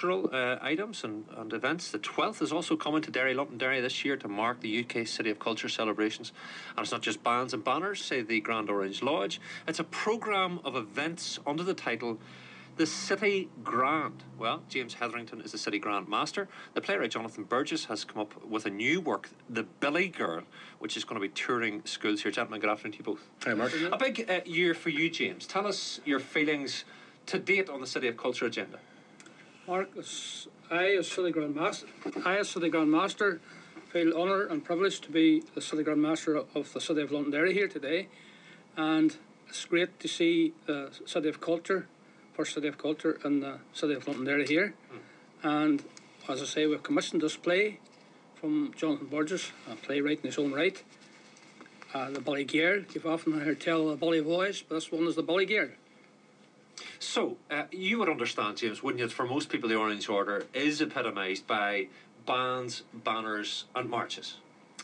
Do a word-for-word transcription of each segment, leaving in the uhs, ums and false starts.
cultural uh, items and, and events. The twelfth is also coming to Derry, Londonderry this year to mark the U K City of Culture celebrations. And it's not just bands and banners, say the Grand Orange Lodge. It's a programme of events under the title The City Grand. Well, James Hetherington is the City Grand Master. The playwright Jonathan Burgess has come up with a new work, The Billy Girl, which is going to be touring schools here. Gentlemen, good afternoon to you both. Hi, Martin. A big uh, year for you, James. Tell us your feelings to date on the City of Culture agenda. Mark, I as City Grand Master, I as City Grand Master feel honoured and privileged to be the City Grand Master of the City of Londonderry here today, and it's great to see the City of Culture, first City of Culture in the City of Londonderry here. Mm. And as I say, we've commissioned this play from Jonathan Burgess, a playwright in his own right. Uh, the Billy Girl. You've often heard tell the Billy Boys, but this one is the Billy Girl. So, uh, you would understand, James, wouldn't you, that for most people the Orange Order is epitomised by bands, banners and marches?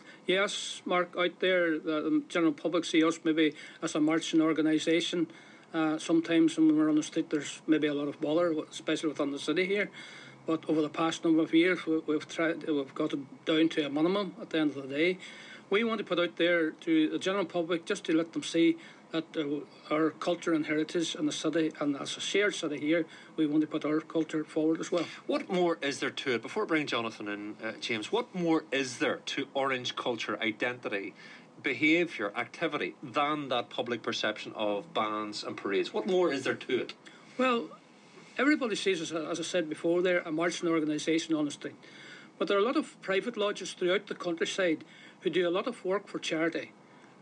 Yes, Mark, out there, the general public see us maybe as a marching organisation. Uh, sometimes when we're on the street there's maybe a lot of bother, especially within the city here. But over the past number of years we, we've tried, we've got it down to a minimum at the end of the day. We want to put out there to the general public just to let them see that uh, our culture and heritage in the city, and as a shared city here, we want to put our culture forward as well. What more is there to it? Before I bring Jonathan in, uh, James, what more is there to Orange culture, identity, behaviour, activity than that public perception of bands and parades? What more is there to it? Well, everybody sees us, as I said before there, a marching organisation on the street. But there are a lot of private lodges throughout the countryside who do a lot of work for charity,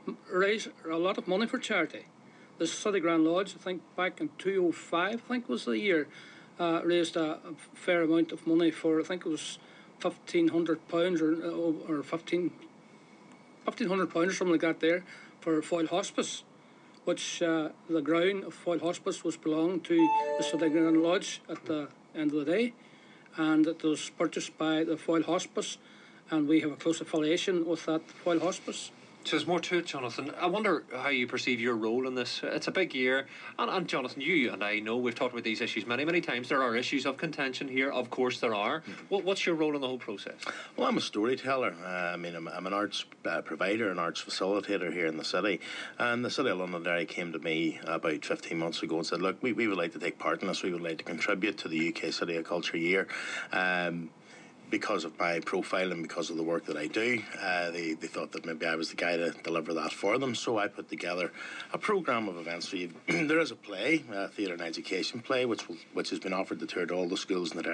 raise a lot of money for charity. The City Grand Lodge, I think back in two thousand five, I think was the year, uh, raised a, a fair amount of money for, I think it was fifteen hundred pounds or, or fifteen, fifteen hundred pounds or something like that there for Foyle Hospice, which uh, the ground of Foyle Hospice was belonged to the City Grand Lodge at the end of the day, and it was purchased by the Foyle Hospice, and we have a close affiliation with that Foyle Hospice. So there's more to it, Jonathan. I wonder how you perceive your role in this. It's a big year. And, and Jonathan, you and I know we've talked about these issues many, many times. There are issues of contention here. Of course there are. Mm-hmm. What, what's your role in the whole process? Well, I'm a storyteller. Uh, I mean, I'm, I'm an arts uh, provider, an arts facilitator here in the city. And the City of Londonderry came to me about fifteen months ago and said, look, we, we would like to take part in this. We would like to contribute to the U K City of Culture year. Um, Because of my profile and because of the work that I do, uh, they, they thought that maybe I was the guy to deliver that for them. So I put together a programme of events for you. There is a play, a theatre and education play, which will, which has been offered to tour to all the schools in the